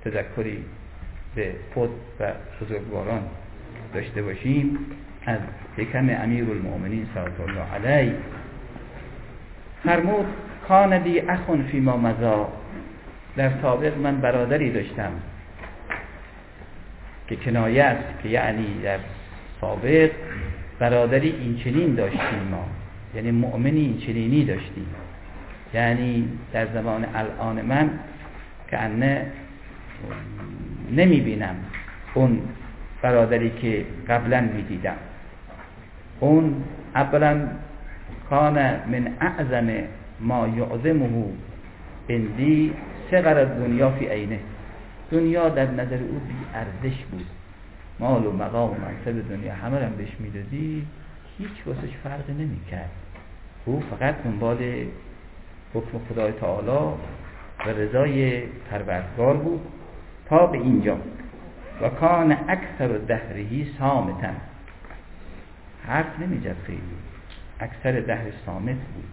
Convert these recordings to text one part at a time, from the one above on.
تذکری به خود و بزرگواران داشته باشیم از حکم امیرالمؤمنین صلی الله علیه. فرمود کان لی اخ فیما مضی، در سابق من برادری داشتم، که کنایه است که یعنی در سابق برادری این چنین داشتیم ما، یعنی مؤمنی این چنینی داشتیم، یعنی در زمان الان من که انه نمی بینم اون برادری که قبلا می دیدم. اون اولا کان من اعظم ما یعظمه عندی صغر دنیا فی عینه، دنیا در نظر او بی ارزش بود، مال و مقام و منصب دنیا همه رو بهش میدادی، هیچ واسش فرقی نمی کرد. او فقط دنبال حکم خدای تعالی و رضای پروردگار بود تا به اینجا. و کان اکثر دهرهی صامتا، حرف نمی زد خیلی، اکثر دهر صامت بود،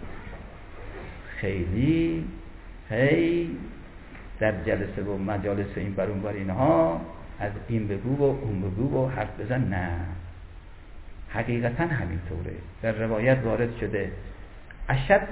خیلی در جلسه و مجالس این برون بر اینها از این بگو و اون بگو و حرف بزن، نه، حقیقتا همینطوره. در روایت وارد شده اشد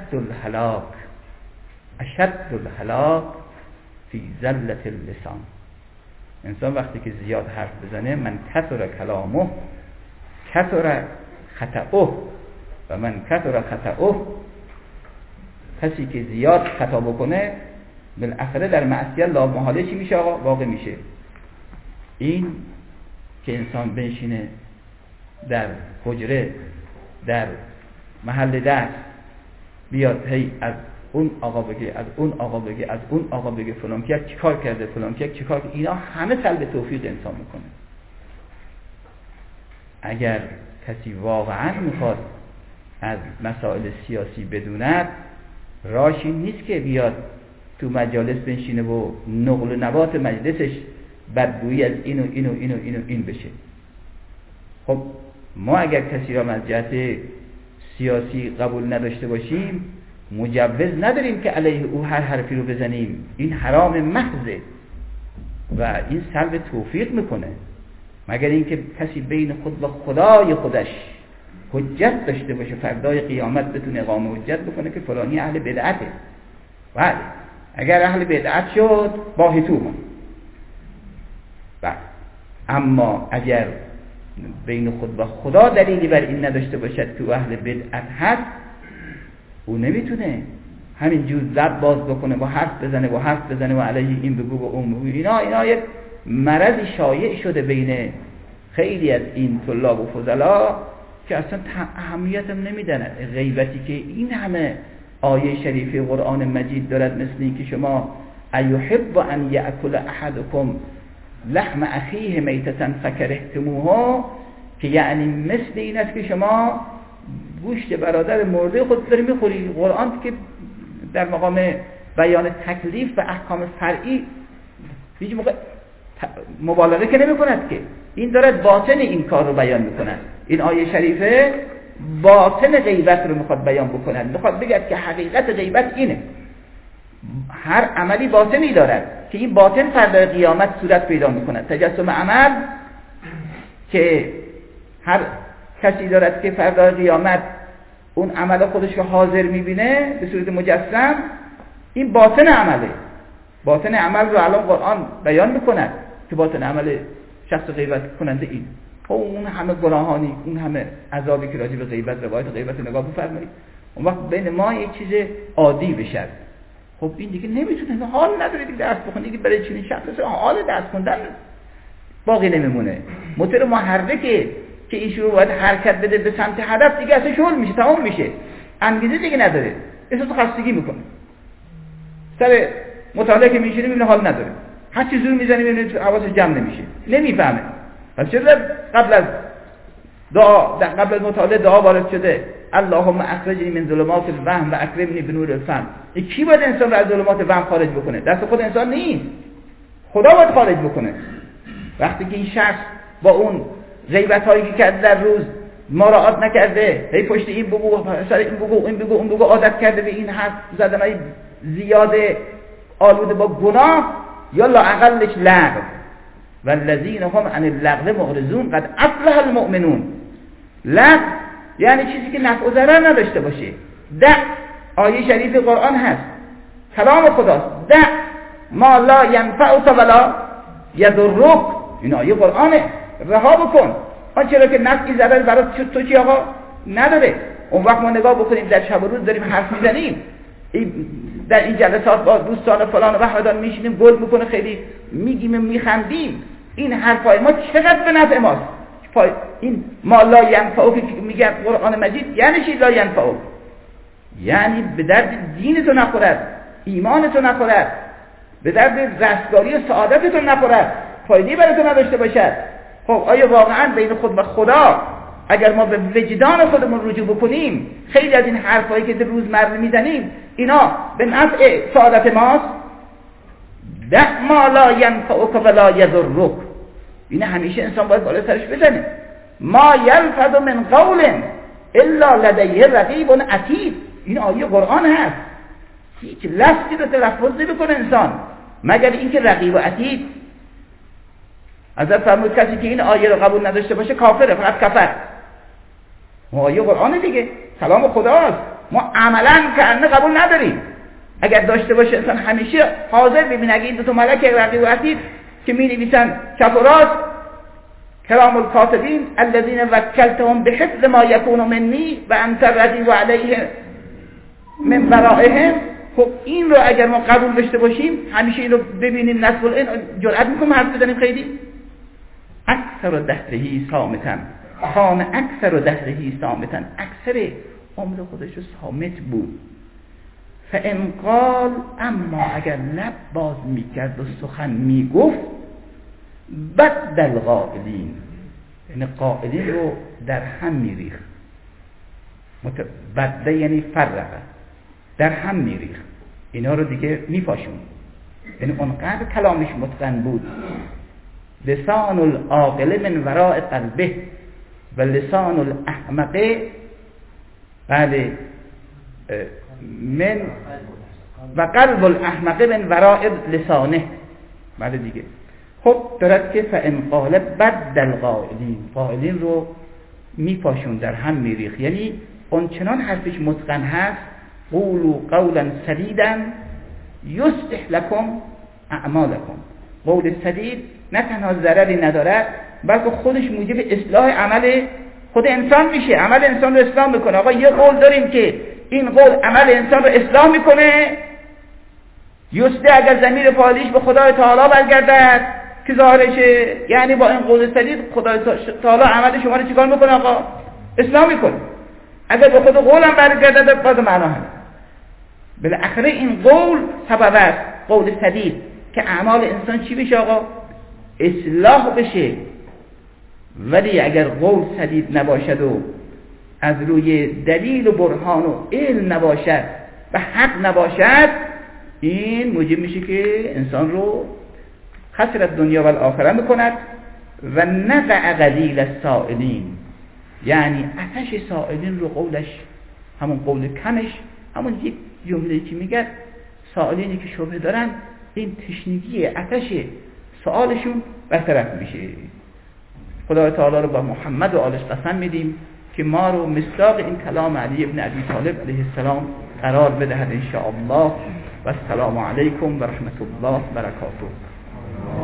الهلاک فی زلة اللسان، انسان وقتی که زیاد حرف بزنه، من کثر کلامه کثر خطأه و من کثر خطأه، کسی که زیاد خطا بکنه بالاخره در معصیت لا محاله چی میشه آقا؟ واقع میشه. این که انسان بنشینه در حجره، در محل درس، بیاد هی از اون آقا بگه، از اون آقا بگه، از اون آقا بگه، فلان کی چیکار کرده، فلان کی چیکار کرده، اینا همه سلب توفیق انسان میکنه. اگر کسی واقعا میخواد از مسائل سیاسی بدوند، راهش این نیست که بیاد تو مجالس بنشینه و نقل و نبات مجلسش بدگویی از اینو اینو اینو اینو این بشه. خب ما اگر کسی را از جهت سیاسی قبول نداشته باشیم، مجوز نداریم که علیه او هر حرفی رو بزنیم، این حرام محضه و این سلب توفیق میکنه، مگر اینکه کسی بین خود و خدای خودش حجت داشته باشه، فردای قیامت بتونه اقامه حجت بکنه که فلانی اهل بدعته. بله، اگر اهل بدعت شد باهتوهم. بله، اما اگر بین خود و خدا دلیلی بر این نداشته باشد که اهل بدعت هست، او نمیتونه همینجور زب باز بکنه و حرف بزنه و علیه این بگو و اون بگو. اینا یک مرضی شایع شده بین خیلی از این طلاب و فضلا که اصلا اهمیت هم نمیدن. غیبتی که این همه آیه شریفه قرآن مجید دارد، مثل این که شما ایحب ان یأکل احدکم لحم اخیه میتة فکرهتموه، که یعنی مثل این است که شما گوشت برادر مرده خود داری میخوری. قرآن که در مقام بیان تکلیف و احکام فرعی هیچ موقع مبالغه که نمی کند، که این دارد باطن این کار رو بیان میکند. این آیه شریفه باطن غیبت رو میخواد بیان بکند، میخواد بگه که حقیقت غیبت اینه. هر عملی باطنی دارد که این باطن فردا قیامت صورت پیدا میکند. تجسم عمل که هر کسی دارد که فردا قیامت اون عمل خودش رو حاضر میبینه به صورت مجسم، این باطن عمله. باطن عمل رو الان قرآن بیان میکند که باطن عمل شخص غیبت کننده این. خب اون همه گناهانی، اون همه عذابی که راجع به غیبت، روایت غیبت نگاه بفرمایید، اون وقت بین ما یه چیز عادی بشه. خب این دیگه نمیتونه، حال نداره دیگه درس بخونه دیگه، برای چنین شخصی حال درس خوندن باقی نمیمونه. موتور محرکه که این شروع باید حرکت بده به سمت هدف، دیگه اصلا شغل میشه، تمام میشه، انگیزه دیگه نداره، احساس خستگی میکنه. سر مطالعه که میشینه میبینه حال نداره، هر چی زور میزنه میبینه حواسش جمع نمیشه، نمیفهمه. پس چرا قبل از دعا، قبل از مطالعه دعا وارد شده اللهم اخرجنی من ظلمات الوهم و اکرمنی بنور الفهم؟ کی باید انسان رو از ظلمات وهم خارج بکنه؟ دست خود انسان نیست، خدا باید خارج بکنه. وقتی که این شخص با اون غیبت هایی که کرده در روز مراعات نکرده، هی پشت این بگو، سر این بگو، این بگو، اون بگو، عادت کرده به این حرف زدن های زیاد آلوده با گناه، یا لااقلش لغو. والذین هم عن اللغو معرضون قد افلح المؤمنون. لغو یعنی چیزی که نفع و ضرر نداشته باشه. آیه شریف قرآن هست، کلام خداست. ما لا ینفعک ولا یضرک. این آیه قرآنه. رها بکن آنچه را که نفعی ضرر برای تو چی آقا نداره. اون وقت ما نگاه بکنیم در شب و روز داریم حرف میزنیم، در این جلسات با دوستان فلان و بهمدان میشینیم گل میکنه، خیلی میگیم میخندیم، این حرفای ما چقدر به نفع ماست. این ما لا ینفعک که میگه قرآن مجید یعنی چی؟ لا ینفعک یعنی به درد دین تو نخورد، ایمان تو نخورد، به درد رستگاری و سعادت تو نخورد، فایده برای تو نداشته باشد. خب آیا واقعا بین خود و خدا اگر ما به وجدان خودمون رجوع بکنیم خیلی از این حرفایی که در روزمره میزنیم اینا به نفع سعادت ماست؟ ما لا ینفعک ولا یضرک. این همیشه انسان باید بالا سرش بزنه. ما یلفظ من قول الا لدیه رقیب عتید. این آیه قرآن هست. هیچ لفظی رو تلفظ نمیکنه انسان مگر اینکه رقیب و عتید. حضرت فرمود کسی که این آیه رو قبول نداشته باشه کافره، فقط کفر. آیه قرآن دیگه، کلام خداست، ما عملا که قبول نداریم. اگر داشته باشه انسان همیشه حاضر ببینه اگه این دو تا ملک رقیب و عتید که می نویسن کف و راست، کرام الکاتبین الذین وکلتهم بحفظ ما یکون منی و انت رقیب علیهم من ورائهم. خب این رو اگر ما قبول داشته باشیم همیشه این رو ببینیم نصب این جرأت میکنیم حرف بزنیم. خیلی اکثر دهرهی صامتن کان اکثر دهرهی صامتن، اکثر عمر خودش رو صامت بود. فان قال، اما اگر لب باز میکرد و سخن میگفت، بدل قائلین، یعنی قائلین رو در هم میریخت. بدل یعنی فرقه، در هم میریخت، اینا رو دیگه میپاشون. یعنی اونقدر کلامش متقن بود. لسان العاقل من وراء قلبه و لسان الاحمق بله من و قلب الاحمق من وراء لسانه. بله دیگه. خب دارد که فان قال بدل قائلین، قائلین رو میپاشون، در هم میریخت. یعنی اون چنان حرفش متقن هست، قولوا قولا سدیدا یصلح لكم اعمالکم. قول سدید نه تنها ضرری ندارد بلکه خودش موجب اصلاح عمل خود انسان میشه، عمل انسان رو اصلاح میکنه. آقا یه قول داریم که این قول عمل انسان رو اصلاح میکنه. یصلح اگر ضمیر فاعلیش به خدای تعالی برگردد که ظاهرشه، یعنی با این قول سدید خدای تعالی عمل شما رو چیکار میکنه؟ آقا اصلاح میکنه. اگر به خود قولم برگردد باز معنا هم. بالاخره این قول سبب است، قول سدید، که اعمال انسان چی بشه؟ آقا اصلاح بشه. ولی اگر قول سدید نباشد و از روی دلیل و برهان و علم نباشد و حق نباشد، این موجب میشه که انسان رو خسر دنیا و الاخره میکند. و نقع قلیل السائلین، یعنی آتش سائلین رو قولش، همون قول کمش، همون یک جمله که میگه سائلینی که شبهه دارن، این تشنگی آتش سوالشون برطرف میشه. خدای تعالی رو با محمد و آلش قسم میدیم که ما رو مصداق این کلام علی ابن ابی طالب علیه السلام قرار بدهد ان شاء الله. و السلام علیکم و رحمت الله و برکاته.